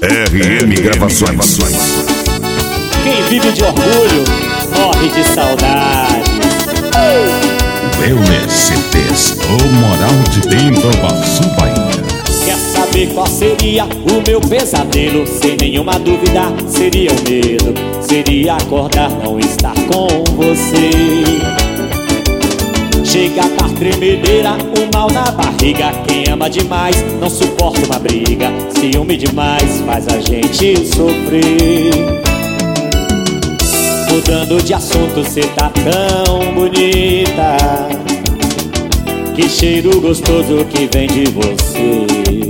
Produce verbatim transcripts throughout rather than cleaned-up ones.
R M Gravações. Quem vive de orgulho morre de saudade. Wellness C Ts, o moral de dentro da Bahia. Quer saber qual seria o meu pesadelo? Sem nenhuma dúvida seria o medo. Seria acordar, não estar com você. Chega a dar tremedeira, um mal na barriga. Quem ama demais não suporta uma briga. Ciúme demais faz a gente sofrer. Mudando de assunto, cê tá tão bonita. Que cheiro gostoso que vem de você.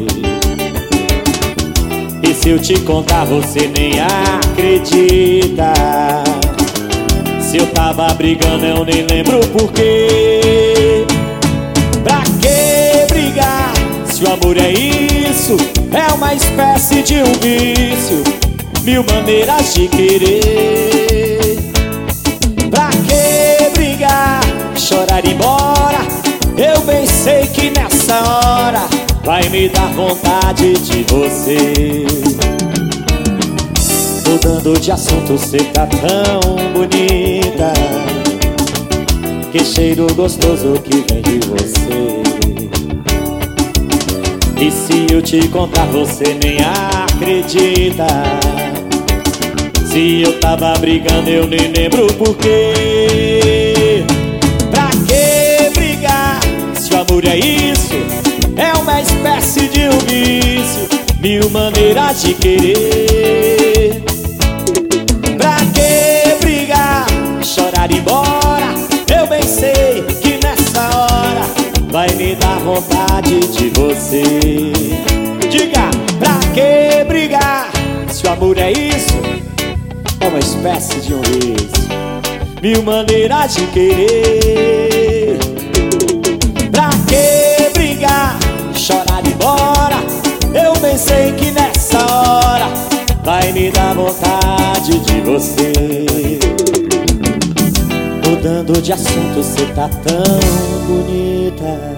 E se eu te contar, você nem acredita. Se eu tava brigando, eu nem lembro porquê. Pra que brigar, se o amor é isso? É uma espécie de um vício, mil maneiras de querer. Pra que brigar, chorar e ir embora? Eu bem sei que nessa hora vai me dar vontade de você. Mudando de assunto, cê tá tão bonita. Que cheiro gostoso que vem de você. E se eu te contar, você nem acredita. Se eu tava brigando, eu nem lembro porquê. Pra que brigar, se o amor é isso? É uma espécie de um vício, mil maneiras de querer. Pra que brigar, chorar e ir embora? Eu bem sei que nessa hora vai me dar vontade de você. Diga, pra que brigar, se o amor é isso? É uma espécie de um vício, mil maneiras de querer. Pra que brigar, chorar e ir embora? Eu bem sei que nessa hora vai me dar vontade de você. Mudando de assunto, cê tá tão bonita.